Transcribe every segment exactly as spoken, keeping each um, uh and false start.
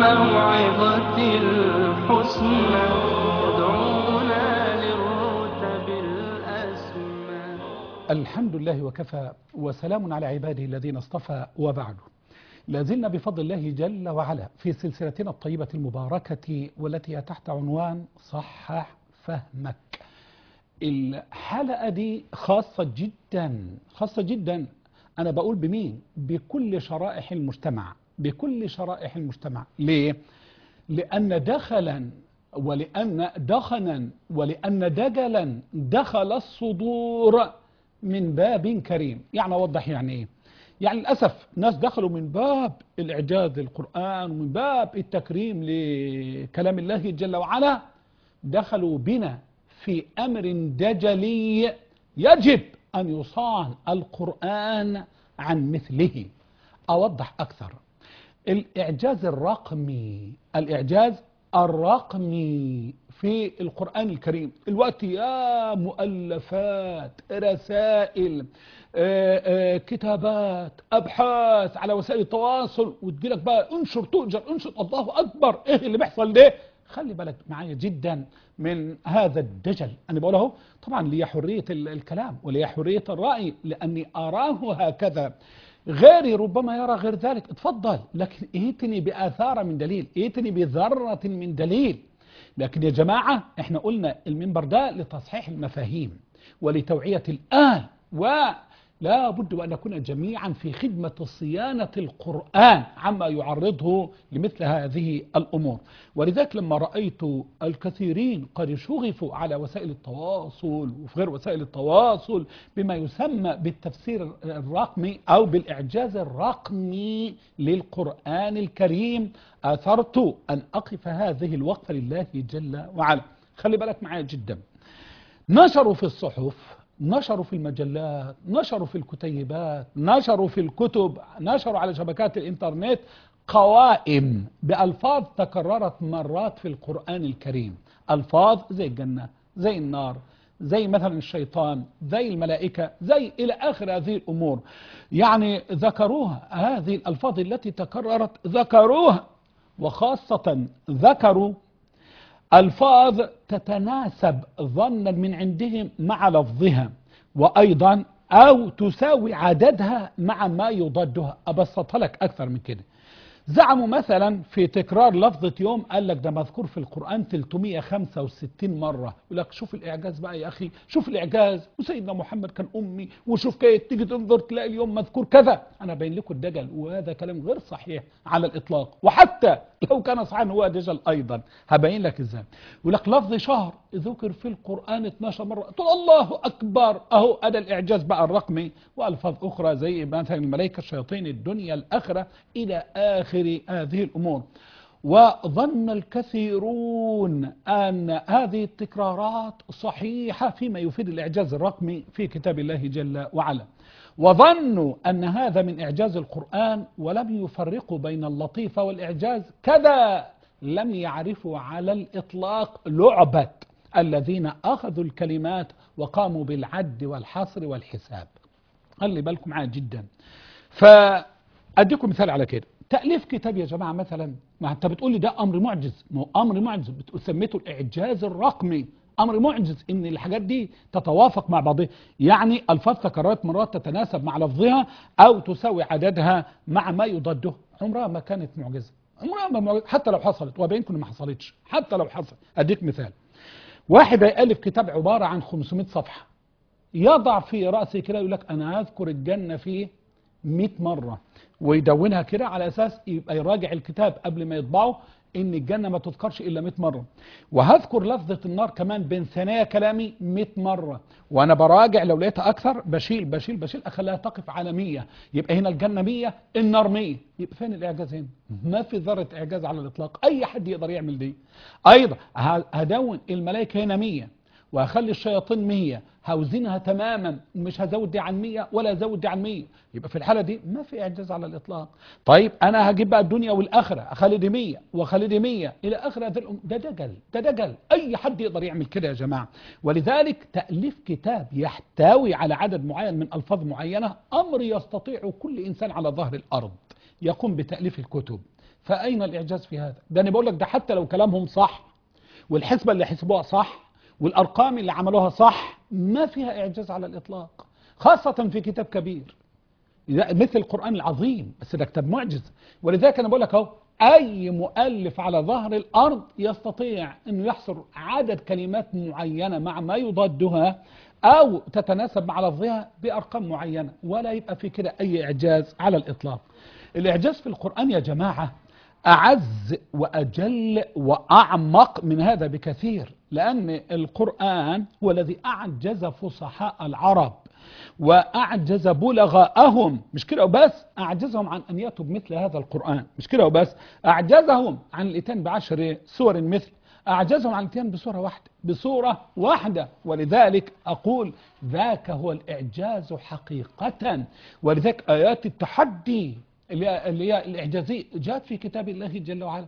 الموعظة الحسنى يدعونا للرتب الأسمى. الحمد لله وكفى وسلام على عباده الذين اصطفى وبعد. لازلنا بفضل الله جل وعلا في سلسلتنا الطيبة المباركة والتي تحت عنوان صحح فهمك. الحلقة دي خاصة جدا خاصة جدا أنا بقول بمين؟ بكل شرائح المجتمع، بكل شرائح المجتمع. ليه؟ لأن دخلا ولأن دخنا ولأن دجلا دخل الصدور من باب كريم. يعني أوضح يعني إيه؟ يعني للأسف ناس دخلوا من باب الإعجاز للقرآن ومن باب التكريم لكلام الله جل وعلا، دخلوا بنا في أمر دجلي يجب أن يصان القرآن عن مثله. أوضح أكثر. الإعجاز الرقمي الإعجاز الرقمي في القرآن الكريم الوقت يا مؤلفات، رسائل، آآ آآ كتابات، أبحاث على وسائل التواصل، وتجيلك بقى انشر تؤجر انشر. الله أكبر، إيه اللي بيحصل ده؟ خلي بالك معايا جدا من هذا الدجل. أنا بقول اهو طبعا لي حرية الكلام ولي حرية الرأي لأني أراه هكذا، غيري ربما يرى غير ذلك. اتفضل، لكن ائتني بآثار من دليل، ائتني بذرة من دليل. لكن يا جماعة احنا قلنا المنبر ده لتصحيح المفاهيم ولتوعية الآن، ولا بد وأن نكون جميعا في خدمة صيانة القرآن عما يعرضه لمثل هذه الأمور. ولذلك لما رأيت الكثيرين قد شغفوا على وسائل التواصل وفي غير وسائل التواصل بما يسمى بالتفسير الرقمي أو بالإعجاز الرقمي للقرآن الكريم، أثرت أن أقف هذه الوقفة لله جل وعلا. خلي بالك معايا جدا. نشروا في الصحف، نشروا في المجلات، نشروا في الكتيبات، نشروا في الكتب، نشروا على شبكات الإنترنت قوائم بألفاظ تكررت مرات في القرآن الكريم. ألفاظ زي الجنة، زي النار، زي مثلا الشيطان، زي الملائكة، زي إلى آخر هذه الأمور. يعني ذكروها، هذه الألفاظ التي تكررت ذكروها، وخاصة ذكروا ألفاظ تتناسب ظنا من عندهم مع لفظها، وأيضا أو تساوي عددها مع ما يضادها. أبسطها لك أكثر من كده. زعموا مثلا في تكرار لفظة يوم، قال لك ده مذكور في القرآن ثلاثمئة وخمسة وستين مرة. يقول لك شوف الإعجاز بقى يا أخي، شوف الإعجاز، وسيدنا محمد كان أمي، وشوف كيف تيجي تنظر تلاقي اليوم مذكور كذا. أنا بين لكم الدجل، وهذا كلام غير صحيح على الإطلاق، وحتى لو كان صحيحا هو دجل أيضا. هبين لك إزاي. يقول لك لفظ شهر ذكر في القرآن اثناشر مرة، تقول الله أكبر، أهو أدى الإعجاز بقى الرقمي. وألفاظ أخرى زي مثلا الملائكة، الشياطين، الدنيا، الآخرة، إلى آخر هذه الأمور. وظن الكثيرون أن هذه التكرارات صحيحة فيما يفيد الإعجاز الرقمي في كتاب الله جل وعلا، وظنوا أن هذا من إعجاز القرآن، ولم يفرقوا بين اللطيفة والإعجاز. كذا لم يعرفوا على الإطلاق لعبة الذين أخذوا الكلمات وقاموا بالعد والحصر والحساب. خلي بالكم معايا جدا. فأديكم مثال على كده. تأليف كتاب يا جماعة مثلا، ما انت بتقول لي ده أمر معجز، ما هو أمر معجز سميته الإعجاز الرقمي. أمر معجز إن الحاجات دي تتوافق مع بعضها، يعني ألفاظ تكررت مرات تتناسب مع لفظها أو تساوي عددها مع ما يضاده. عمرها ما كانت معجزة، عمرها ما معجزة حتى لو حصلت، وبينكم ما حصلتش حتى لو حصل. أديك مثال. واحد يألف كتاب عبارة عن خمسمائة صفحة، يضع في رأسه كده يقول لك أنا أذكر الجنة فيه مئة مرة، ويدونها كده على أساس يبقى يراجع الكتاب قبل ما يطبعه إن الجنة ما تذكرش إلا مئة مرة. وهذكر لفظة النار كمان بين ثنايا كلامي مئة مرة، وأنا براجع لو لقيتها أكثر بشيل بشيل بشيل أخليها تقف على مية. يبقى هنا الجنة مية، النار مية. يبقى فين الإعجاز هنا؟ ما في ذرة إعجاز على الإطلاق. أي حد يقدر يعمل دي. أيضا هدون الملائكة هنا مية، وهخلي الشياطين مية، هوزنها تماما، مش هزود دي عن مية ولا هزود دي عن مية. يبقى في الحالة دي ما في إعجاز على الإطلاق. طيب أنا هجيب بقى الدنيا والآخرة، أخلي دي مية وأخلي دي مية إلى آخر هذه الأمور. ده دجل، ده دجل. أي حد يقدر يعمل كده يا جماعة. ولذلك تأليف كتاب يحتوي على عدد معين من ألفاظ معينة أمر يستطيع كل إنسان على ظهر الأرض. يقوم بتأليف الكتب. فأين الإعجاز في هذا؟ ده أنا بقول لك ده حتى لو كلامهم صح والحسبة اللي حسبوها صح والأرقام اللي عملوها صح، ما فيها إعجاز على الإطلاق، خاصة في كتاب كبير مثل القرآن العظيم. بس ده كتاب معجز. ولذلك أنا بقول لك أهو، أي مؤلف على ظهر الأرض يستطيع أنه يحصر عدد كلمات معينة مع ما يضادها أو تتناسب مع لفظها بأرقام معينة، ولا يبقى في كده أي إعجاز على الإطلاق. الإعجاز في القرآن يا جماعة أعز وأجل وأعمق من هذا بكثير، لأن القرآن هو الذي أعجز فصحاء العرب وأعجز بلغاءهم. مش كده وبس، أعجزهم عن أن يأتوا بمثل هذا القرآن. مش كده وبس، أعجزهم عن الإتيان بعشر سور مثل، أعجزهم عن الإتيان بسورة واحدة بسورة واحدة. ولذلك أقول ذاك هو الإعجاز حقيقة. ولذلك آيات التحدي اللي هي الإعجازية جاءت في كتاب الله جل وعلا.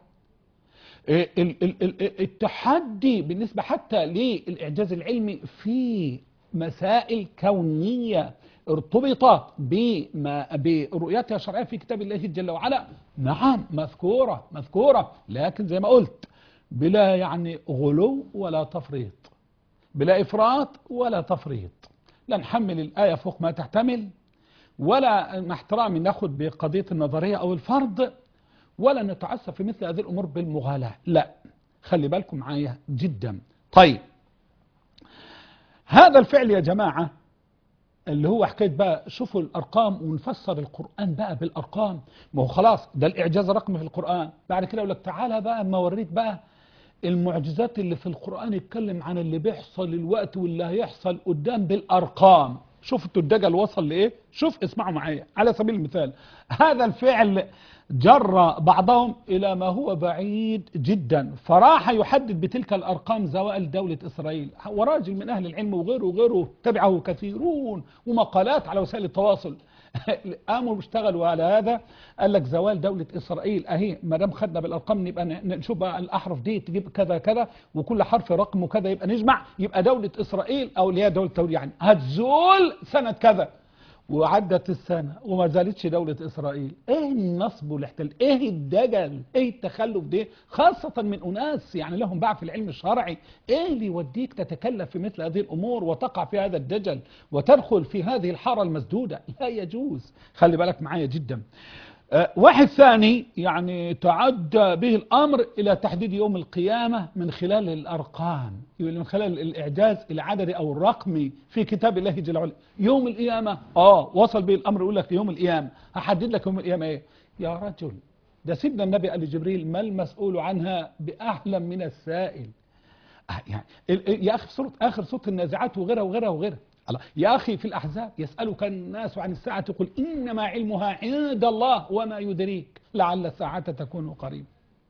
التحدي بالنسبة حتى للإعجاز العلمي في مسائل كونية ارتبطت بما برؤيتها الشرعية في كتاب الله جل وعلا، نعم مذكورة مذكورة، لكن زي ما قلت بلا يعني غلو ولا تفريط، بلا إفراط ولا تفريط. لا نحمل الآية فوق ما تحتمل، ولا مع احترامي ناخد بقضية النظرية أو الفرض، ولا نتعسف في مثل هذه الأمور بالمغالاة. لا، خلي بالكم معايا جدا. طيب، هذا الفعل يا جماعة اللي هو حكاية بقى شوفوا الأرقام ونفسر القرآن بقى بالأرقام، ما هو خلاص ده الإعجاز الرقمي في القرآن. بعد كده يقول لك تعالى بقى ما اوريك بقى المعجزات اللي في القرآن يتكلم عن اللي بيحصل الوقت واللي هيحصل قدام بالأرقام. شوفتوا الدجل وصل لإيه؟ شوف اسمعوا معايا على سبيل المثال، هذا الفعل جر بعضهم إلى ما هو بعيد جدا، فراح يحدد بتلك الأرقام زوال دولة إسرائيل. وراجل من أهل العلم وغيره وغيره تبعه كثيرون ومقالات على وسائل التواصل قاموا اشتغلوا على هذا. قال لك زوال دولة إسرائيل أهي، ما دام خدنا بالأرقام نبقى نشوف بقى الأحرف دي تجيب كذا كذا وكل حرف رقم وكذا، يبقى نجمع يبقى دولة إسرائيل أو اللي هي دولة توري يعني هتزول سنة كذا. وعدت السنة وما زالتش دولة إسرائيل. ايه النصب والاحتلال، ايه الدجل، ايه التخلف ده، خاصة من أناس يعني لهم باع في العلم الشرعي. ايه اللي يوديك تتكلف في مثل هذه الأمور وتقع في هذا الدجل وتدخل في هذه الحارة المسدودة؟ لا يجوز، خلي بالك معايا جدا. أه واحد ثاني يعني تعدى به الأمر إلى تحديد يوم القيامة من خلال الأرقام، من خلال الإعجاز العددي أو الرقمي في كتاب الله جل وعلا. يوم القيامة آه وصل به الأمر يقول لك يوم القيامة، هحدد لك يوم القيامة إيه يا رجل؟ ده سيدنا النبي قال لجبريل ما المسؤول عنها بأعلم من السائل. آه يعني يا أخي في سورة آخر سورة النازعات وغيرها وغيرها وغيرها. الله يا أخي في الأحزاب يسألك الناس عن الساعة قل إنما علمها عند الله وما يدريك لعل الساعة تكون قريب.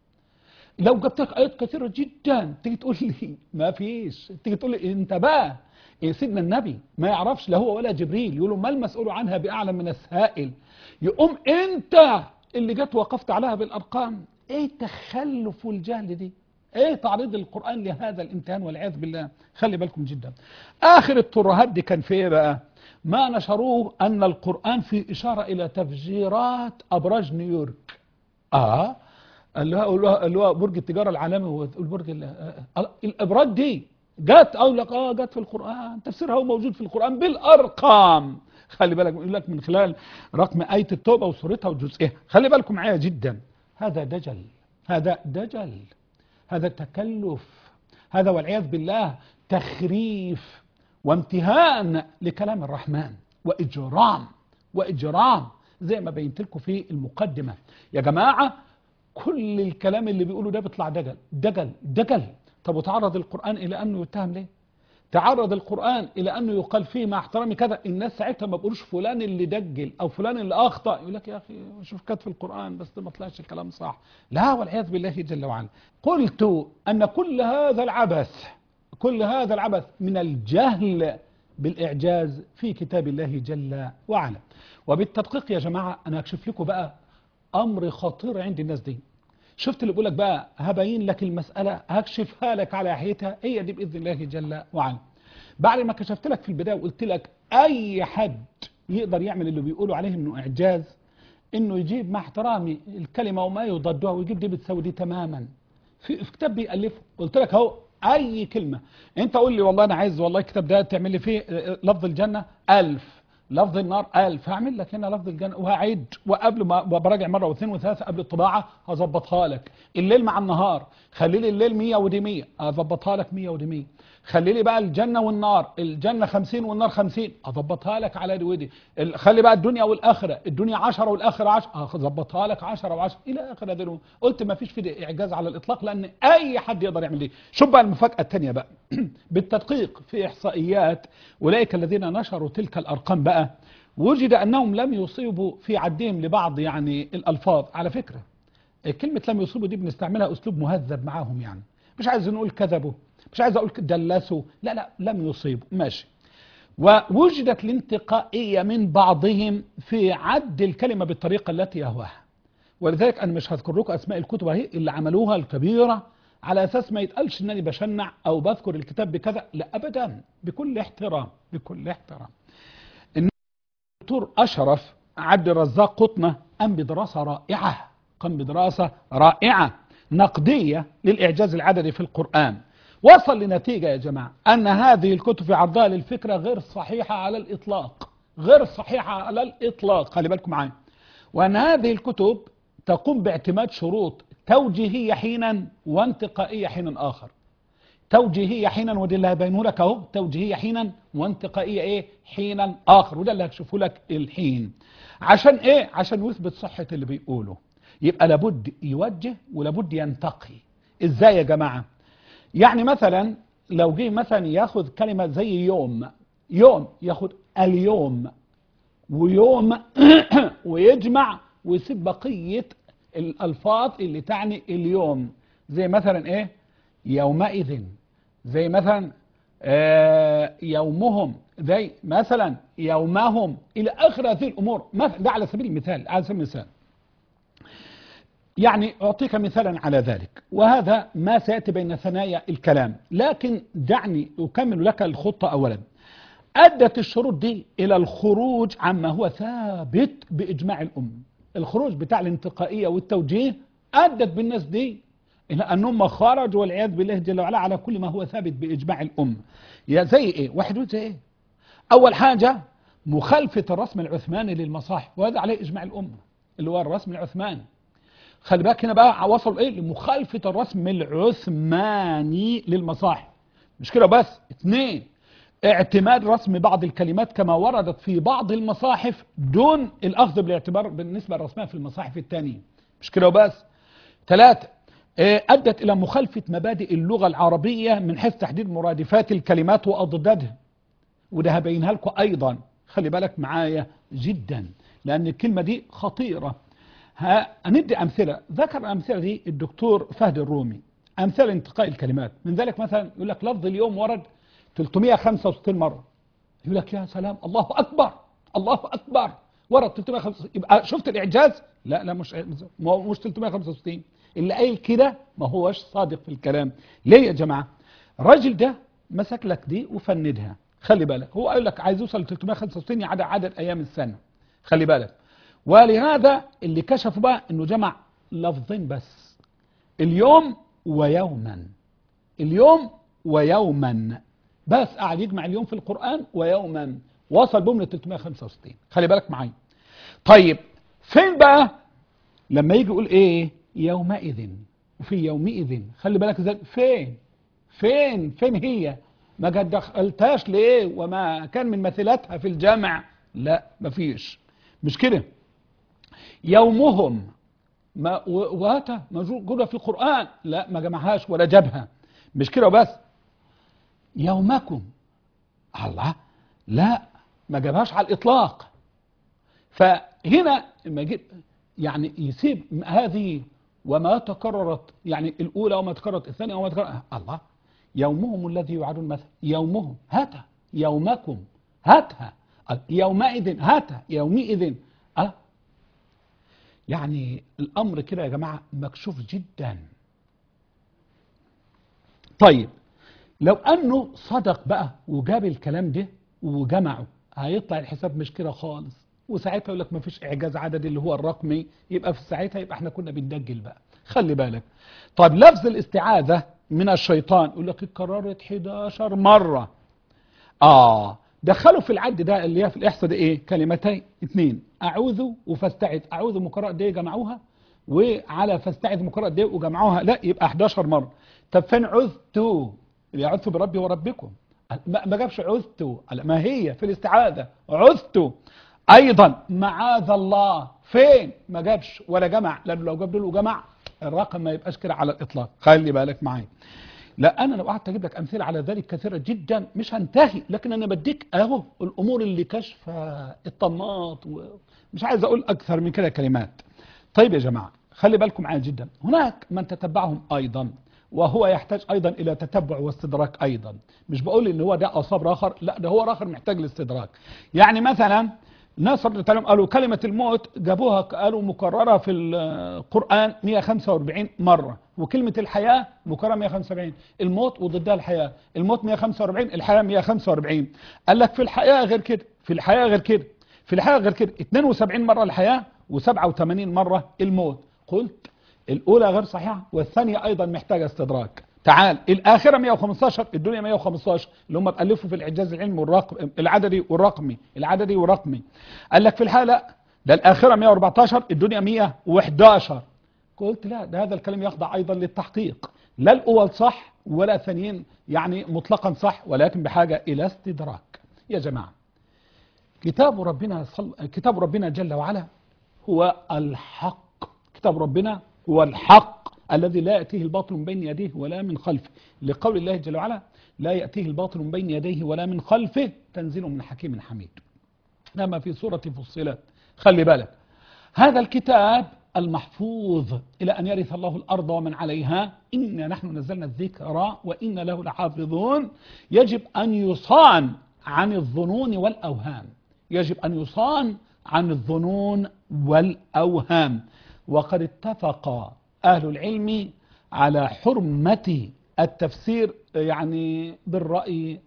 لو جبت لك آيات كثيرة جدا تيجي تقول لي ما فيش، تيجي تقول لي انت بقى إيه سيدنا النبي ما يعرفش لا هو ولا جبريل، يقولوا ما المسؤول عنها بأعلم من السائل. يقوم انت اللي جت وقفت عليها بالأرقام. ايه التخلف والجهل دي؟ ايه تعريض القرآن لهذا الامتحان والعياذ بالله؟ خلي بالكم جدا. اخر الترهات دي كان في ايه بقى؟ ما نشروه ان القرآن في اشارة الى تفجيرات ابراج نيويورك. اه اللي هو اللي هو برج التجارة العالمي والبرج الابراج دي جت اقول لك اه جت في القرآن، تفسيرها هو موجود في القرآن بالارقام. خلي بالك يقول لك من خلال رقم آية التوبة وسورتها وجزئها. خلي بالكم معايا جدا، هذا دجل، هذا دجل، هذا تكلف، هذا والعياذ بالله تخريف وامتهان لكلام الرحمن وإجرام وإجرام زي ما بينت لكم في المقدمة. يا جماعة كل الكلام اللي بيقوله ده بيطلع دجل دجل دجل. طب وتعرض القرآن إلى أنه يتهم ليه؟ تعرض القرآن إلى أنه يقال فيه مع احترامي كذا، الناس ساعتها ما بيقولوش فلان اللي دجل أو فلان اللي أخطأ، يقول لك يا أخي شوف كتب في القرآن بس ما طلعش الكلام صح. لا والعياذ بالله جل وعلا. قلت أن كل هذا العبث كل هذا العبث من الجهل بالإعجاز في كتاب الله جل وعلا. وبالتدقيق يا جماعة أنا أكشف لكم بقى أمر خطير عند الناس دي. شفت اللي بقول لك بقى هبين لك المسألة هكشفها لك على حيتها، هي دي بإذن الله جل وعلا. بعد ما كشفت لك في البداية وقلت لك أي حد يقدر يعمل اللي بيقولوا عليه إنه إعجاز، انه يجيب مع احترامي الكلمة وما يضادها ويجيب دي بتساوي دي تماما في في كتاب بيألفه. قلت لك اهو اي كلمة انت قول لي والله انا عايز والله الكتاب ده تعمل لي فيه لفظ الجنة ألف، لفظ النار ألف، هعمل لك هنا لفظ الجنة وهعيد، وقبل ما براجع مرة واثنين وثلاثة قبل الطباعة هظبطها لك. الليل مع النهار خلي لي الليل مية ودي مية، هظبطها لك مية ودي مية. خلي لي بقى الجنة والنار، الجنة خمسين والنار خمسين، اظبطها لك على دي ودي. خلي بقى الدنيا والآخرة، الدنيا عشرة والآخرة عشرة، هظبطها لك عشرة وعشرة إلى آخر هذه. قلت ما فيش في دي إعجاز على الإطلاق، لأن أي حد يقدر يعمل دي. شوف بقى المفاجأة الثانية بقى بالتدقيق في إحصائيات أولئك الذين نشروا تلك الأرقام بقى، وجد أنهم لم يصيبوا في عدهم لبعض يعني الألفاظ. على فكرة كلمة لم يصيبوا دي بنستعملها أسلوب مهذب معاهم، يعني مش عايز نقول كذبوا، مش عايز أقول دلسوا، لا لا لم يصيبوا ماشي. ووجدت الانتقائية من بعضهم في عد الكلمة بالطريقة التي يهواها. ولذلك أنا مش هذكر لكم أسماء الكتب اهي اللي عملوها الكبيرة على أساس ما يتقالش أنني بشنع أو بذكر الكتاب بكذا، لا أبدا، بكل احترام بكل احترام. الدكتور أشرف عبد الرزاق قطنة قام بدراسة رائعة، قام بدراسة رائعة نقدية للإعجاز العددي في القرآن. وصل لنتيجة يا جماعة أن هذه الكتب في عرضها للفكرة غير صحيحة على الإطلاق، غير صحيحة على الإطلاق، خلي بالكم معايا. وأن هذه الكتب تقوم باعتماد شروط توجيهية حينا وانتقائية حينا آخر. توجيهية حينا ودي اللي هبينه لك اهو، توجيهية حينا وانتقائية ايه حينا آخر، وده اللي هكشفه لك الحين. عشان ايه؟ عشان يثبت صحة اللي بيقوله. يبقى لابد يوجه ولابد ينتقي. ازاي يا جماعة؟ يعني مثلا لو جه مثلا ياخذ كلمة زي يوم، يوم ياخذ اليوم ويوم ويجمع ويسيب بقية الألفاظ اللي تعني اليوم، زي مثلا ايه يومئذ، زي مثلا آه يومهم، زي مثلا يومهم، إلى آخر هذه الأمور. ده على سبيل المثال، على سبيل المثال يعني أعطيك مثالا على ذلك، وهذا ما سيأتي بين ثنايا الكلام. لكن دعني أكمل لك الخطة. أولا أدت الشروط دي إلى الخروج عما هو ثابت بإجماع الأمة. الخروج بتاع الانتقائية والتوجيه أدت بالناس دي إلى أنهم خرجوا والعياذ بالله جل وعلا على كل ما هو ثابت بإجماع الأمة. يا زي إيه؟ واحد يقول زي إيه؟ أول حاجة مخالفة الرسم العثماني للمصاحف، وهذا عليه إجماع الأمة اللي هو الرسم العثماني. خلي بالك هنا بقى وصلوا إيه؟ لمخالفة الرسم العثماني للمصاحف. مش كده بس، اثنين اعتماد رسم بعض الكلمات كما وردت في بعض المصاحف دون الأخذ بالاعتبار بالنسبة للرسمها في المصاحف الثانية. مش كده بس. ثلاثة أدت إلى مخالفة مبادئ اللغة العربية من حيث تحديد مرادفات الكلمات وأضدادها، وده هبينها لكم أيضا. خلي بالك معايا جدا لأن الكلمة دي خطيرة. هندي أمثلة، ذكر الأمثلة دي الدكتور فهد الرومي، أمثلة انتقاء الكلمات. من ذلك مثلا يقول لك لفظ اليوم ورد ثلاثمائة وخمسة وستين مرة. يقول لك يا سلام، الله أكبر الله أكبر، ورد ثلاثمائة وخمسة وستين. يبقى شفت الإعجاز؟ لا لا مش مش ثلاثمائة وخمسة وستين. اللي قايل كده ما هوش صادق في الكلام. ليه يا جماعة؟ الراجل ده مسك لك دي وفندها. خلي بالك هو قال لك عايز يوصل ل ثلاثمائة وخمسة وستين عدد عدد أيام السنة. خلي بالك. ولهذا اللي كشفوا بقى انه جمع لفظين بس، اليوم ويوما، اليوم ويوما بس، قاعد يجمع اليوم في القرآن ويوما، وصل بهم ل ثلاثمائة وخمسة وستين. خلي بالك معايا. طيب فين بقى لما يجي يقول ايه يومئذ وفي يومئذ؟ خلي بالك ازاي، فين فين فين هي؟ ما قد دخلتهاش ليه وما كان من مثلاتها في الجامع؟ لا مفيش. مش كده. يومهم ما وهاتها موجودة في القرآن، لا ما جمعهاش ولا جابها. مش كده بس. يومكم، الله، لا ما جابهاش على الإطلاق. فهنا ما يجيب يعني يسيب هذه وما تكررت، يعني الأولى وما تكررت، الثانية وما تكررت، الله. يومهم الذي يوعدون مثلا، يومهم هاتها، يومكم هاتها، يومئذ هاتها، يومئذ أه. يعني الأمر كده يا جماعة مكشوف جدا. طيب لو أنه صدق بقى وجاب الكلام ده وجمعه، هيطلع الحساب مش كده خالص. وساعتها يقول لك ما فيش إعجاز عددي اللي هو الرقمي، يبقى في ساعتها يبقى احنا كنا بندجل بقى. خلي بالك. طب لفظ الاستعاذة من الشيطان يقول لك اتكررت حداشر مرة. آه دخلوا في العد ده اللي هي في الإحصاء ده إيه؟ كلمتين اتنين، أعوذ وفاستعذ. أعوذ مكررة دي جمعوها، وعلى فاستعذ مكررة دي وجمعوها، لا يبقى حداشر مرة. طب فين عذت؟ اللي عذت بربي وربكم، ما جابش عذت، ما هي في الاستعاذة عذت. أيضا معاذ الله فين؟ ما جابش ولا جمع، لأنه لو جاب له جمع الرقم ما يبقاش كده على الإطلاق. خلي بالك معايا. لا أنا لو قعدت أجيب لك أمثلة على ذلك كثيرة جدا مش هنتهي، لكن أنا بديك أهو الأمور اللي كشف الطماط، ومش عايز أقول أكثر من كده كلمات. طيب يا جماعة خلي بالكم معايا جدا. هناك من تتبعهم أيضا، وهو يحتاج أيضا إلى تتبع واستدراك أيضا. مش بقول إن هو ده أصاب آخر، لا ده هو آخر محتاج لاستدراك. يعني مثلا ناس رضي الله عنهم قالوا كلمة الموت جابوها قالوا مكررة في القرآن مئة وخمسة وأربعين مرة، وكلمة الحياة مكررة مئة وخمسة وأربعين. الموت وضدها الحياة، الموت مئة وخمسة وأربعين، الحياة مئة وخمسة وأربعين. قال لك في الحياة غير كده، في الحياة غير كده، في الحياة غير كده، اثنين وسبعين مرة الحياة وسبعة وثمانين مرة الموت. قلت الأولى غير صحيحة والثانية أيضا محتاجة استدراك. تعال الآخرة مئة وخمستاشر، الدنيا مئة وخمستاشر، اللي هم ألفوا في الإعجاز العلمي والرقم العددي والرقمي العددي والرقمي. قال لك في الحالة ده الآخرة مئة وأربعتاشر، الدنيا مئة وأحد عشر. قلت لا، ده هذا الكلام يخضع أيضا للتحقيق، لا الأول صح ولا ثانيين يعني مطلقا صح، ولكن بحاجة إلى استدراك. يا جماعة كتاب ربنا صل... كتاب ربنا جل وعلا هو الحق. كتاب ربنا هو الحق الذي لا يأتيه الباطل من بين يديه ولا من خلفه، لقول الله جل وعلا لا يأتيه الباطل من بين يديه ولا من خلفه تنزيل من حكيم حميد. كما في سورة فصلت. خلي بالك هذا الكتاب المحفوظ إلى أن يرث الله الأرض ومن عليها، إنا نحن نزلنا الذكر وإنا له لحافظون. يجب أن يصان عن الظنون والأوهام، يجب أن يصان عن الظنون والأوهام. وقد اتفق أهل العلم على حرمة التفسير يعني بالرأي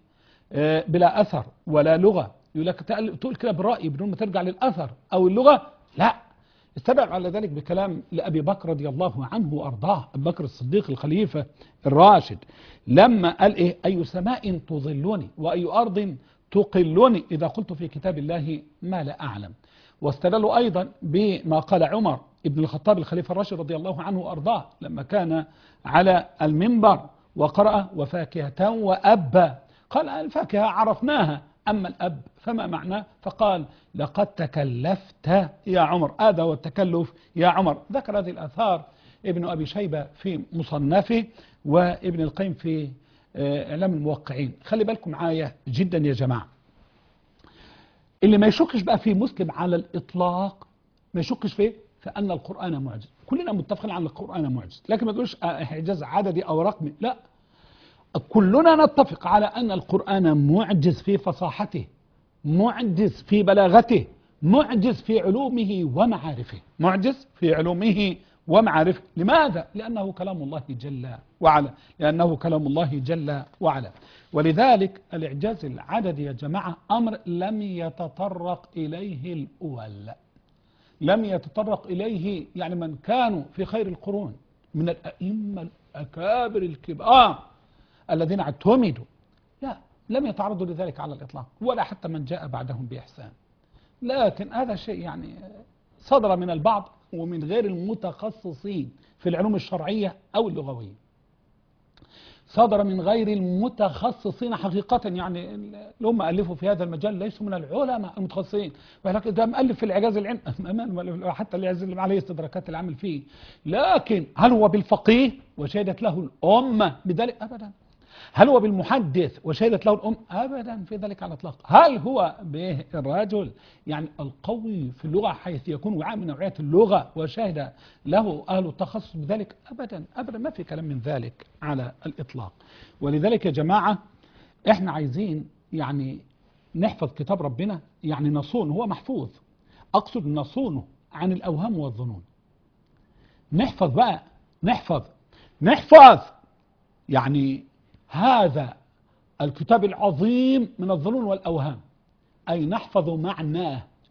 بلا أثر ولا لغة. يقول لك تقول كده بالرأي بدون ما ترجع للأثر أو اللغة، لا. استدل على ذلك بكلام لأبي بكر رضي الله عنه وأرضاه، أبي بكر الصديق الخليفة الراشد، لما قال إيه أي سماء تظلني وأي أرض تقلني إذا قلت في كتاب الله ما لا أعلم. واستدلوا أيضا بما قال عمر ابن الخطاب الخليفة الراشد رضي الله عنه وأرضاه لما كان على المنبر وقرأ وفاكهة وأبا. قال الفاكهة عرفناها، أما الأب فما معناه؟ فقال لقد تكلفت يا عمر، هذا هو التكلف يا عمر. ذكر هذه الآثار ابن أبي شيبة في مصنفه وابن القيم في إعلام الموقعين. خلي بالكم معايا جدا يا جماعة. اللي ما يشكش بقى في مسلم على الإطلاق، ما يشكش فيه فأن القرآن معجز. كلنا متفقين على القرآن معجز، لكن ما تقولش إعجاز عددي أو رقمي، لا، كلنا نتفق على أن القرآن معجز في فصاحته، معجز في بلاغته، معجز في علومه ومعارفه، معجز في علومه ومعارفه. لماذا؟ لأنه كلام الله جل وعلا، لأنه كلام الله جل وعلا. ولذلك الإعجاز العددي يا جماعة أمر لم يتطرق إليه الأول، لم يتطرق إليه يعني من كانوا في خير القرون من الأئمة الأكابر الكبار الذين اعتمدوا، لا، لم يتعرضوا لذلك على الإطلاق، ولا حتى من جاء بعدهم بإحسان. لكن هذا شيء يعني صدر من البعض ومن غير المتخصصين في العلوم الشرعية أو اللغوية، صدر من غير المتخصصين حقيقة، يعني اللي هم ألفوا في هذا المجال ليسوا من العلماء المتخصصين، ولكن ده مؤلف في الإعجاز العلمي حتى الإعجاز اللي عليه استدراكات العمل فيه. لكن هل هو بالفقيه وشهدت له الأمة بذلك؟ أبدا. هل هو بالمحدث وشهدت له الأم؟ أبدا في ذلك على الإطلاق. هل هو بالرجل يعني القوي في اللغة حيث يكون وعاء من نوعية اللغة وشهد له أهل التخصص بذلك؟ أبدا أبدا، ما في كلام من ذلك على الإطلاق. ولذلك يا جماعة إحنا عايزين يعني نحفظ كتاب ربنا، يعني نصون، هو محفوظ، أقصد نصونه عن الأوهام والظنون. نحفظ بقى، نحفظ نحفظ يعني هذا الكتاب العظيم من الظنون والأوهام، أي نحفظ معناه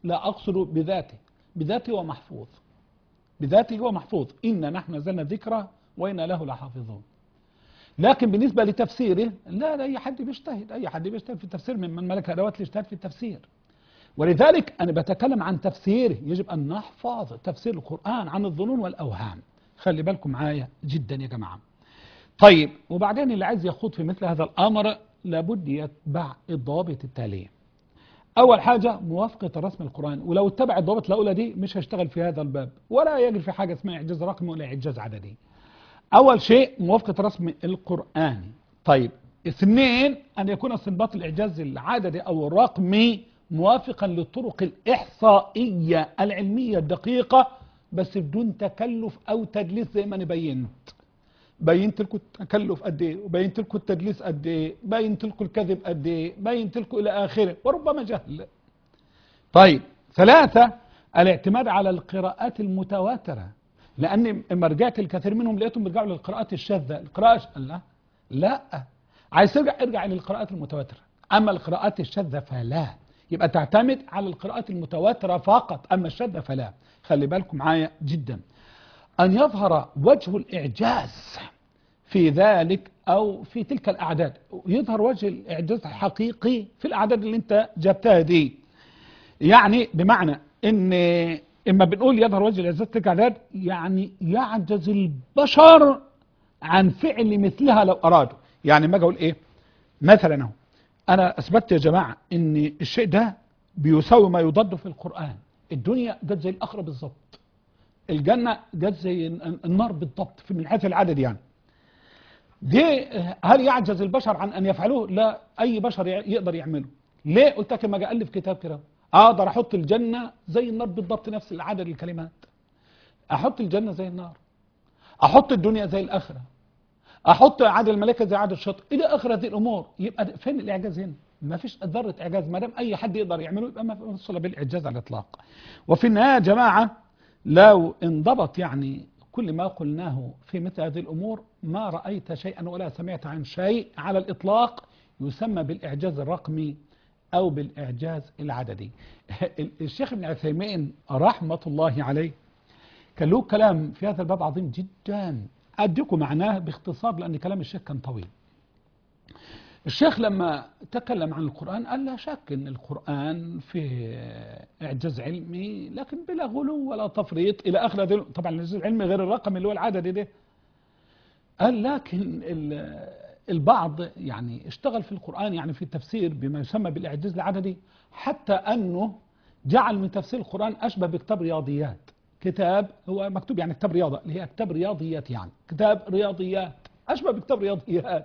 لا أقصد بذاته، بذاته هو محفوظ، بذاته هو محفوظ، إنا نحن نزلنا الذكر وإنا له لحافظون. لكن بالنسبة لتفسيره لا لا أي حد بيجتهد، أي حد بيجتهد في التفسير من من ملك الأدوات الاجتهاد في التفسير. ولذلك أنا بتكلم عن تفسيره، يجب أن نحفظ تفسير القرآن عن الظنون والأوهام. خلي بالكم معايا جدا يا جماعة. طيب وبعدين اللي عايز يخوض في مثل هذا الأمر لابد يتبع الضوابط التالية. أول حاجة موافقة الرسم القرآني، ولو اتبع الضوابط الأولى دي مش هيشتغل في هذا الباب، ولا يجري في حاجة اسمها إعجاز رقمي ولا إعجاز عددي. أول شيء موافقة الرسم القرآني. طيب اثنين أن يكون استنباط الإعجاز العددي أو الرقمي موافقا للطرق الإحصائية العلمية الدقيقة، بس بدون تكلف أو تدليس زي ما أنا بينت. بينت لكم التكلف قد ايه، وبينت لكم التدليس قد ايه، بينت لكم الكذب قد ايه، بينت لكم الى اخره، وربما جهل. طيب ثلاثة الاعتماد على القراءات المتواترة، لان لما رجعت الكثير منهم لقيتهم بيرجعوا للقراءات الشاذة، القراءة لا لا عايز ترجع ارجع للقراءات المتواترة، اما القراءات الشاذة فلا، يبقى تعتمد على القراءات المتواترة فقط، اما الشاذة فلا. خلي بالكم معايا جدا. أن يظهر وجه الإعجاز في ذلك أو في تلك الأعداد، يظهر وجه الإعجاز الحقيقي في الأعداد اللي أنت جبتها دي. يعني بمعنى إن إما بنقول يظهر وجه الإعجاز في تلك الأعداد، يعني يعجز البشر عن فعل مثلها لو أرادوا. يعني ما أقول إيه مثلا أهو، أنا أثبتت يا جماعة إن الشيء ده بيساوي ما يضاد في القرآن. الدنيا جت زي الآخرة بالظبط، الجنة جت زي النار بالضبط في من حيث العدد. يعني دي هل يعجز البشر عن أن يفعلوه؟ لا، أي بشر يقدر يعمله. ليه؟ قلت لك لما أجي ألف كتاب كده أقدر أحط الجنة زي النار بالضبط، نفس العدد الكلمات، أحط الجنة زي النار، أحط الدنيا زي الآخرة، أحط عدد الملائكة زي عدد الشطر إلى آخر هذه الأمور. يبقى فين الإعجاز هنا؟ ما فيش ذرة إعجاز. ما دام أي حد يقدر يعمله يبقى ما وصل بالإعجاز على الإطلاق. وفي النهاية يا جماعة لو انضبط يعني كل ما قلناه في مثل هذه الأمور، ما رأيت شيئا ولا سمعت عن شيء على الإطلاق يسمى بالإعجاز الرقمي أو بالإعجاز العددي. الشيخ ابن عثيمين رحمة الله عليه كان له كلام في هذا الباب عظيم جدا، أديكم معناه باختصار لأن كلام الشيخ كان طويل. الشيخ لما تكلم عن القرآن قال لا شك أن القرآن فيه إعجاز علمي لكن بلا غلو ولا تفريط إلى آخر هذه. طبعا الإعجاز العلمي غير الرقم اللي هو العددي ده. قال لكن البعض يعني اشتغل في القرآن يعني في التفسير بما يسمى بالإعجاز العددي، حتى أنه جعل من تفسير القرآن أشبه بكتاب رياضيات. كتاب هو مكتوب يعني كتاب رياضة اللي هي كتاب رياضيات، يعني كتاب رياضيات أشبه بكتاب رياضيات،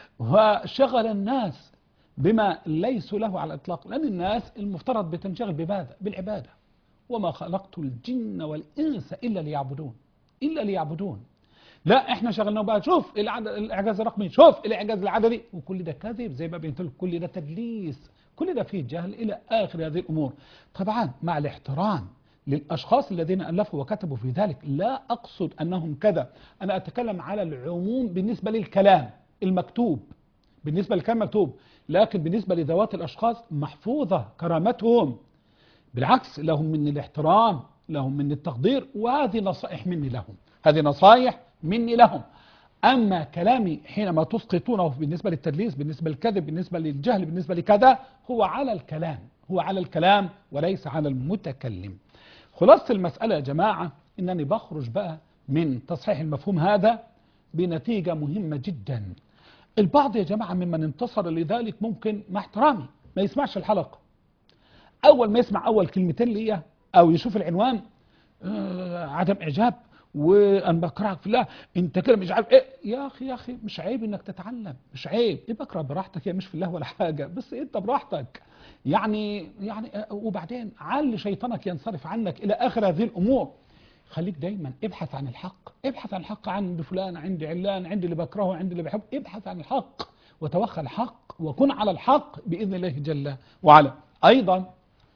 وشغل الناس بما ليسوا له على الإطلاق. لأن الناس المفترض بتنشغل بماذا؟ بالعبادة. وما خلقت الجن والإنس إلا ليعبدون، إلا ليعبدون. لا احنا شغلنا بقى شوف الإعجاز الرقمي، شوف الإعجاز العددي، وكل ده كذب زي ما بينت لك، كل ده تدليس، كل ده فيه جهل إلى آخر هذه الأمور. طبعا مع الاحترام للأشخاص الذين ألفوا وكتبوا في ذلك، لا أقصد أنهم كذا، أنا أتكلم على العموم بالنسبة للكلام المكتوب، بالنسبة للكلام مكتوب، لكن بالنسبة لذوات الأشخاص محفوظة كرامتهم. بالعكس لهم من الاحترام، لهم من التقدير، وهذه نصائح مني لهم، هذه نصائح مني لهم. أما كلامي حينما تسقطونه بالنسبة للتدليس، بالنسبة للكذب، بالنسبة للجهل، بالنسبة لكذا، هو على الكلام، هو على الكلام وليس على المتكلم. خلاصة المسألة يا جماعة إنني بخرج بقى من تصحيح المفهوم هذا بنتيجة مهمة جدا. البعض يا جماعة ممن انتصر لذلك ممكن مع احترامي ما يسمعش الحلقة، أول ما يسمع أول كلمتين ليا أو يشوف العنوان آه عدم إعجاب وأنا بكرهك في الله، أنت كده مش عارف إيه. يا أخي يا أخي مش عيب إنك تتعلم، مش عيب، إيه بكره براحتك يا مش في الله ولا حاجة، بس أنت براحتك يعني يعني وبعدين علي شيطانك ينصرف عنك إلى آخر هذه الأمور. خليك دايما ابحث عن الحق، ابحث عن الحق، عند فلان، عند علان، عند اللي بكرهه، عند اللي بحبه، ابحث عن الحق وتوخى الحق وكن على الحق بإذن الله جل وعلا. أيضا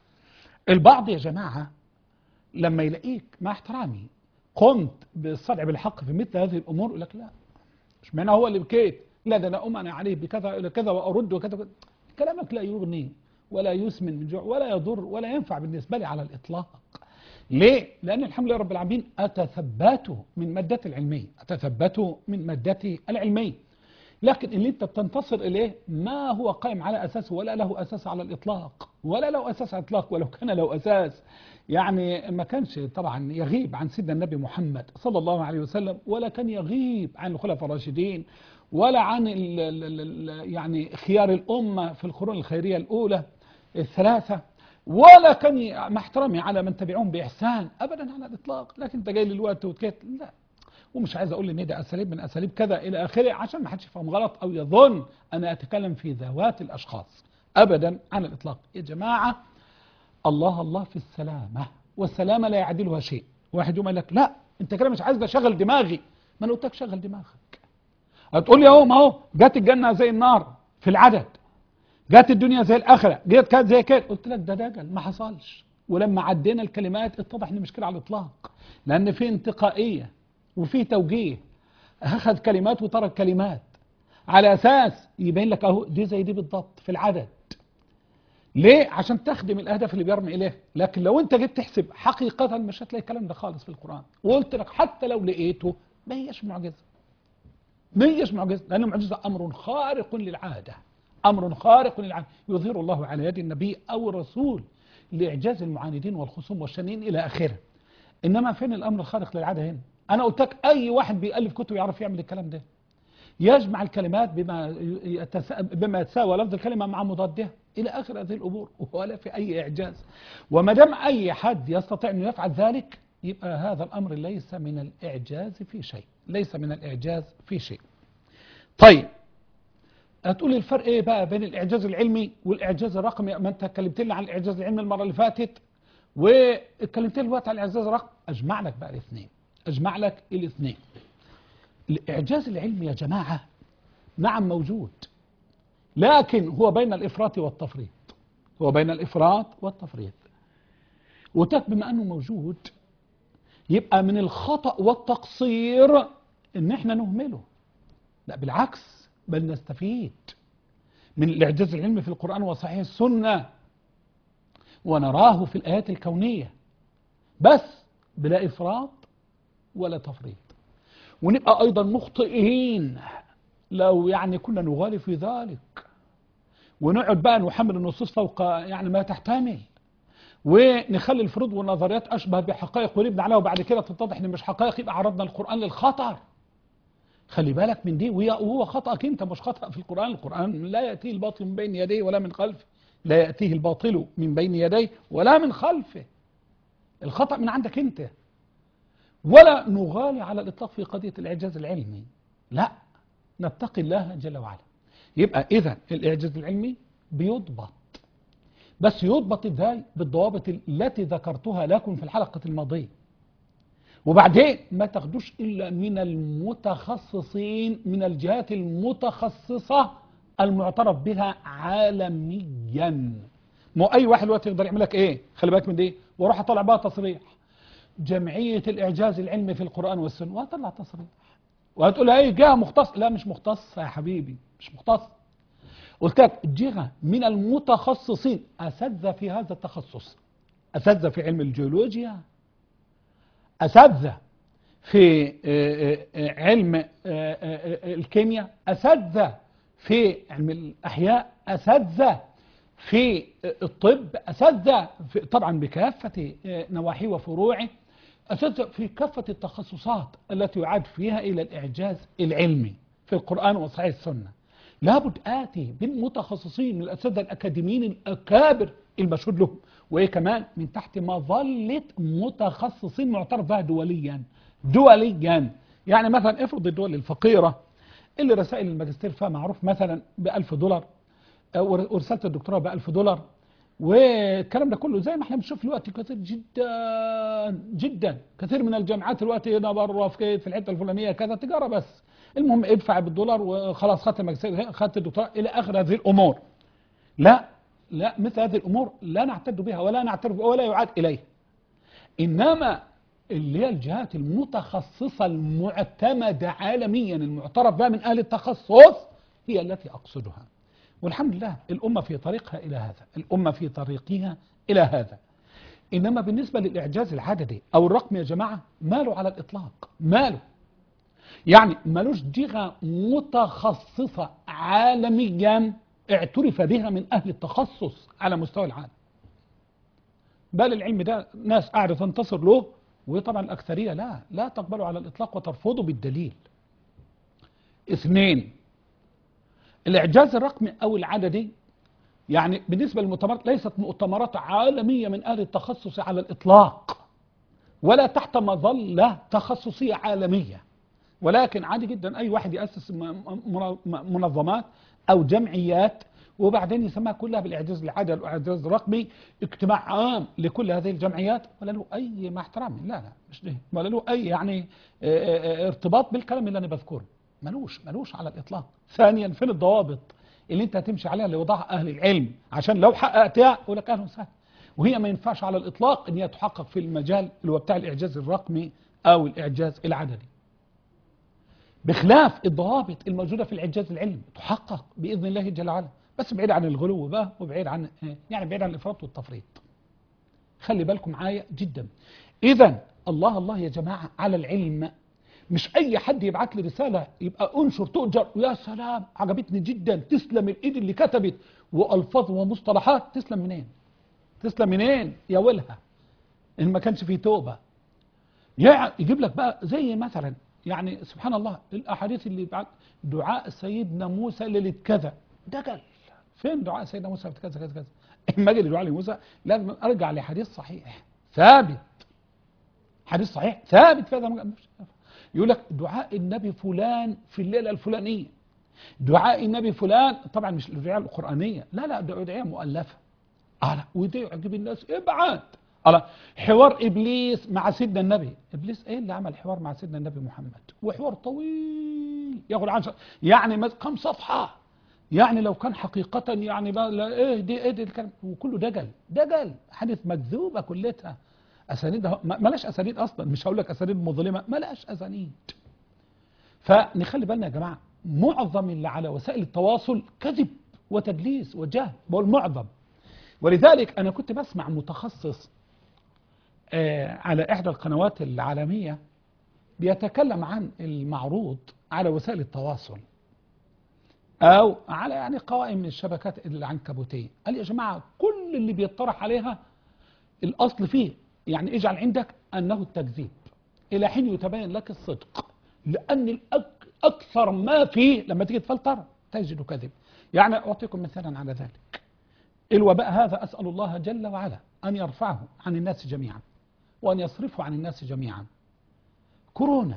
البعض يا جماعة لما يلاقيك مع احترامي قمت بالصدع بالحق في مثل هذه الأمور يقول لك لا مش معنى هو اللي بكيت، لا ده أنا أم أنا عليه بكذا إلى كذا وأرد وكذا. كلامك لا يغني ولا يسمن من جوع ولا يضر ولا ينفع بالنسبة لي على الإطلاق. ليه؟ لأن الحمد لله رب العالمين أتثبت من مادتي العلمية، أتثبت من مادتي العلمية. لكن اللي انت بتنتصر اليه ما هو قائم على اساسه ولا له اساس على الاطلاق، ولا له اساس على الاطلاق. ولو كان له اساس يعني ما كانش طبعا يغيب عن سيدنا النبي محمد صلى الله عليه وسلم، ولا كان يغيب عن الخلفاء الراشدين، ولا عن ال ال ال يعني خيار الامه في القرون الخيريه الاولى الثلاثه، ولا كان مع احترامي على من تبعهم باحسان ابدا على الاطلاق. لكن انت جاي للوقت وتكيت لا، ومش عايز اقول ان ده اساليب من اساليب كذا الى اخره عشان ما حدش يفهم غلط او يظن انا اتكلم في ذوات الاشخاص ابدا على الاطلاق. يا جماعه الله الله في السلامه، والسلامه لا يعدلها شيء. واحد يقول لك لا انت كده مش عايز اشغل دماغي، ما انا قلت لك شغل دماغك. هتقول لي اهو ما هو جت الجنه زي النار في العدد، جت الدنيا زي الاخره، جت كانت زي كده. قلت لك ده دجل ما حصلش. ولما عدينا الكلمات اتضح ان مش كده على الاطلاق، لان في انتقائيه وفي توجيه. أخذ كلمات وترك كلمات على أساس يبين لك أهو دي زي دي بالضبط في العدد. ليه؟ عشان تخدم الأهداف اللي بيرمي إليه. لكن لو أنت جيت تحسب حقيقة مش هتلاقي الكلام ده خالص في القرآن. وقلت لك حتى لو لقيته ما هيش معجزة، ما هيش معجزة، لأن المعجزة أمر خارق للعادة، أمر خارق للعادة يظهر الله على يد النبي أو الرسول لإعجاز المعاندين والخصوم والشانين إلى آخره. إنما فين الأمر الخارق للعادة هنا؟ أنا قلت لك أي واحد بيألف كتب يعرف يعمل الكلام ده، يجمع الكلمات بما يتسا... بما يتساوى لفظ الكلمة مع مضادها إلى آخر هذه الأمور، ولا في أي إعجاز. وما دام أي حد يستطيع أن يفعل ذلك يبقى هذا الأمر ليس من الإعجاز في شيء، ليس من الإعجاز في شيء. طيب هتقول لي الفرق إيه بقى بين الإعجاز العلمي والإعجاز الرقمي؟ ما أنت اتكلمت لي عن الإعجاز العلمي المرة اللي فاتت، واتكلمت لي دلوقتي عن الإعجاز الرقمي. أجمع لك بقى الاثنين، أجمع لك الاثنين. الإعجاز العلمي يا جماعة نعم موجود، لكن هو بين الإفراط والتفريط، هو بين الإفراط والتفريط. وتك بما أنه موجود يبقى من الخطأ والتقصير إن إحنا نهمله، لا بالعكس، بل نستفيد من الإعجاز العلمي في القرآن وصحيح السنة ونراه في الآيات الكونية، بس بلا إفراط ولا تفريط. ونبقى أيضا مخطئين لو يعني كنا نغالي في ذلك، ونقعد بقى نحمل النصوص فوق يعني ما تحتمل، ونخلي الفروض والنظريات أشبه بحقائق ونبني عليها، وبعد كده تتضح إن مش حقائق، يبقى عرضنا القرآن للخطر. خلي بالك من دي، وهو خطأك أنت مش خطأ في القرآن. القرآن لا يأتيه الباطل من بين يديه ولا من خلفه، لا يأتيه الباطل من بين يديه ولا من خلفه. الخطأ من عندك أنت. ولا نغالي على الإطلاق في قضية الإعجاز العلمي، لا، نتقي الله جل وعلا. يبقى إذا الإعجاز العلمي بيضبط، بس يضبط إزاي؟ بالضوابط التي ذكرتها لكم في الحلقة الماضية. وبعدين ما تاخدوش إلا من المتخصصين، من الجهات المتخصصة المعترف بها عالميا. مو أي واحد دلوقتي يقدر يعمل لك إيه؟ خلي بالك من دي، وراح أطلع بقى تصريح جمعية الإعجاز العلمي في القرآن والسنة، وهطلع تصريح وهتقول هي جهة مختصة. لا مش مختصة يا حبيبي، مش مختصة. قلت لك جهة من المتخصصين، أساتذة في هذا التخصص، أساتذة في علم الجيولوجيا، أساتذة في علم الكيمياء، أساتذة في علم الأحياء، أساتذة في الطب، أساتذة طبعا بكافة نواحيه وفروعه، أساتذة في كافة التخصصات التي يعاد فيها إلى الإعجاز العلمي في القرآن وصحيح السنة. لابد آتي بالمتخصصين من الأساتذة الأكاديميين الأكابر المشهود لهم، وإيه كمان من تحت مظلة متخصصين معترف بها دوليا دوليا. يعني مثلا افرض الدول الفقيرة اللي رسائل الماجستير فيها معروف مثلا بألف دولار، ورسالة الدكتوراه بألف دولار، والكلام ده كله زي ما احنا بنشوف دلوقتي كثير جدا جدا. كثير من الجامعات دلوقتي هنا بره في في الحته الفلانيه كذا تجاره بس، المهم ادفع بالدولار وخلاص خدت الماجستير خدت الدكتوراه الى اخر هذه الامور. لا لا، مثل هذه الامور لا نعتد بها ولا نعترف بها ولا يعاد اليها. انما اللي هي الجهات المتخصصه المعتمده عالميا المعترف بها من اهل التخصص هي التي اقصدها. والحمد لله الأمة في طريقها إلى هذا، الأمة في طريقها إلى هذا. إنما بالنسبة للإعجاز العددي أو الرقم يا جماعة ماله على الإطلاق، ماله يعني مالوش جهة متخصصة عالميا اعترف بها من أهل التخصص على مستوى العالم، بل العلم ده ناس قاعدة تنتصر له، وطبعا الأكثرية لا لا تقبله على الإطلاق وترفضه بالدليل. اثنين، الإعجاز الرقمي أو العددي يعني بالنسبة للمؤتمرات ليست مؤتمرات عالمية من أهل التخصص على الإطلاق، ولا تحت مظلة تخصصية عالمية، ولكن عادي جدا أي واحد يأسس منظمات أو جمعيات وبعدين يسميها كلها بالإعجاز العددي والإعجاز الرقمي، اجتماع عام لكل هذه الجمعيات، ولا له أي مع احترامي لا لا مش ده، ولا له أي يعني ارتباط بالكلام اللي أنا بذكره، ملوش ملوش على الإطلاق. ثانيا، فين الضوابط اللي انت هتمشي عليها اللي وضعها اهل العلم عشان لو حققتها اقول لك اهلا وسهلا، وهي ما ينفعش على الاطلاق ان هي تحقق في المجال اللي هو بتاع الاعجاز الرقمي او الاعجاز العددي، بخلاف الضوابط الموجوده في الاعجاز العلمي تحقق باذن الله جل وعلا، بس بعيد عن الغلو بقى وبعيد عن يعني بعيد عن الافراط والتفريط. خلي بالكم معايا جدا. اذا الله الله يا جماعه على العلم، مش اي حد يبعت لي رساله يبقى انشر تؤجر، يا سلام عجبتني جدا تسلم الايد اللي كتبت والفاظ ومصطلحات، تسلم منين؟ تسلم منين يا ولها ان ما كانش فيه توبه؟ يعني يجيب لك بقى زي مثلا يعني سبحان الله الاحاديث اللي بعد دعاء سيدنا موسى ليله كذا، دجل. فين دعاء سيدنا موسى كذا كذا كذا؟ اما اجي لدعاء لموسى لازم ارجع لحديث صحيح ثابت، حديث صحيح ثابت في هذا. يقول لك دعاء النبي فلان في الليلة الفلانية، دعاء النبي فلان، طبعا مش الأدعية القرآنية، لا لا ده أدعية مؤلفة. على وده يعجب الناس ابعد. على حوار إبليس مع سيدنا النبي، إبليس إيه اللي عمل حوار مع سيدنا النبي محمد؟ وحوار طويل ياخد عشر يعني كم صفحة، يعني لو كان حقيقة يعني بقى لا إيه دي إيه دي الكلام، وكله دجل دجل، حديث مكذوبة كلها، أسانيدها ملاش أسانيد أصلا، مش هقول لك أسانيد مظلمة، ملاش أسانيد. فنخلي بالنا يا جماعة، معظم اللي على وسائل التواصل كذب وتدليس وجهل، بقول معظم. ولذلك أنا كنت بسمع متخصص آه على إحدى القنوات العالمية بيتكلم عن المعروض على وسائل التواصل أو على يعني قوائم من الشبكات العنكبوتية، قال يا جماعة كل اللي بيطرح عليها الأصل فيه يعني اجعل عندك أنه التكذيب إلى حين يتبين لك الصدق، لأن أكثر ما فيه لما تيجي تفلتر تجد كذب. يعني أعطيكم مثالا على ذلك، الوباء هذا أسأل الله جل وعلا أن يرفعه عن الناس جميعا وأن يصرفه عن الناس جميعا. كورونا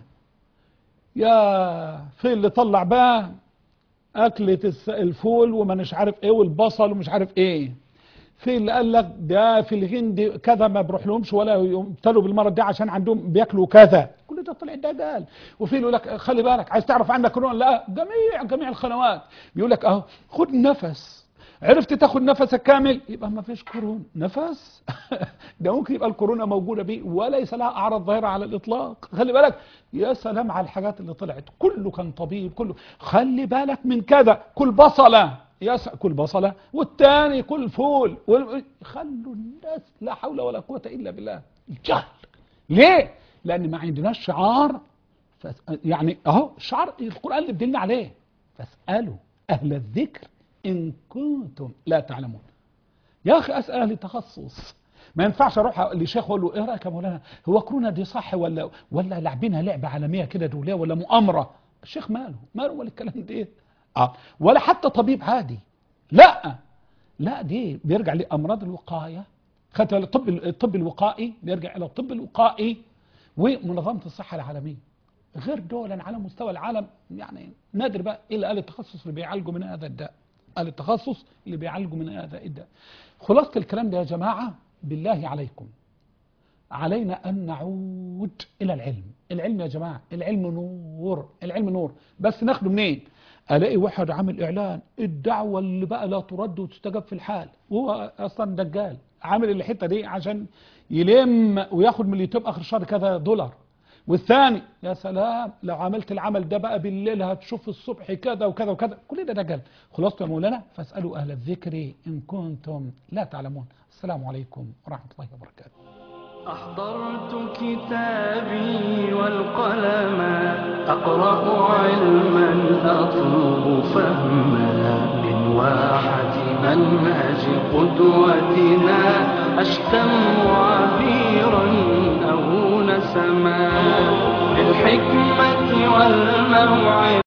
يا في اللي طلع بقى أكلة الفول وما مش عارف إيه والبصل ومش عارف إيه، في اللي قال لك ده في الهند كذا ما بروح لهمش ولا يبتلوا بالمرض ده عشان عندهم بياكلوا كذا، كل ده طلع دجال. وفي اللي يقول لك خلي بالك عايز تعرف عنك كورونا، لا جميع جميع القنوات بيقول لك اهو خد نفس، عرفت تاخد نفسك كامل يبقى ما فيش كورونا. نفس ده ممكن يبقى الكورونا موجوده بيه وليس لها اعراض ظاهره على الاطلاق. خلي بالك يا سلام على الحاجات اللي طلعت، كله كان طبيب، كله خلي بالك من كذا، كل بصله يس كل بصله والتاني كل فول وال... خلوا الناس لا حول ولا قوه الا بالله. الجهل ليه؟ لان ما عندناش شعار فس... يعني اهو الشعار القران اللي بدلنا عليه، فاسالوا اهل الذكر ان كنتم لا تعلمون. يا اخي اسال اهل التخصص، ما ينفعش اروح لشيخ اقول له ايه رايك يا مولانا هو كورونا دي صح ولا ولا لاعبينها لعبه عالميه كده دوليه ولا مؤامره؟ الشيخ ماله ماله ولا الكلام ده اه، ولا حتى طبيب عادي، لا لا دي بيرجع لامراض الوقايه، خدت الطب الطب الوقائي بيرجع الى الطب الوقائي ومنظمه الصحه العالميه، غير دولا على مستوى العالم يعني نادر بقى الا اهل التخصص اللي بيعالجوا من هذا الداء، اهل التخصص اللي بيعالجوا من هذا الداء. خلاصه الكلام ده يا جماعه بالله عليكم علينا أن نعود إلى العلم. العلم يا جماعة العلم نور، العلم نور، بس ناخده منين؟ ألاقي واحد عامل إعلان الدعوة اللي بقى لا ترد وتستجاب في الحال، وهو أصلا دجال عامل الحتة دي عشان يلم وياخد من اليوتيوب آخر الشهر كذا دولار، والثاني يا سلام لو عملت العمل ده بقى بالليل هتشوف الصبح كذا وكذا وكذا، كل ده دجل. خلاصة يا مولانا فاسألوا أهل الذكر إن كنتم لا تعلمون. السلام عليكم ورحمة الله وبركاته. أحضرت كتابي والقلم أقرأ علما أطلب فهما من واحة منهج قدوتنا أشتم عبيرا أو نسما بالحكمة والموعظة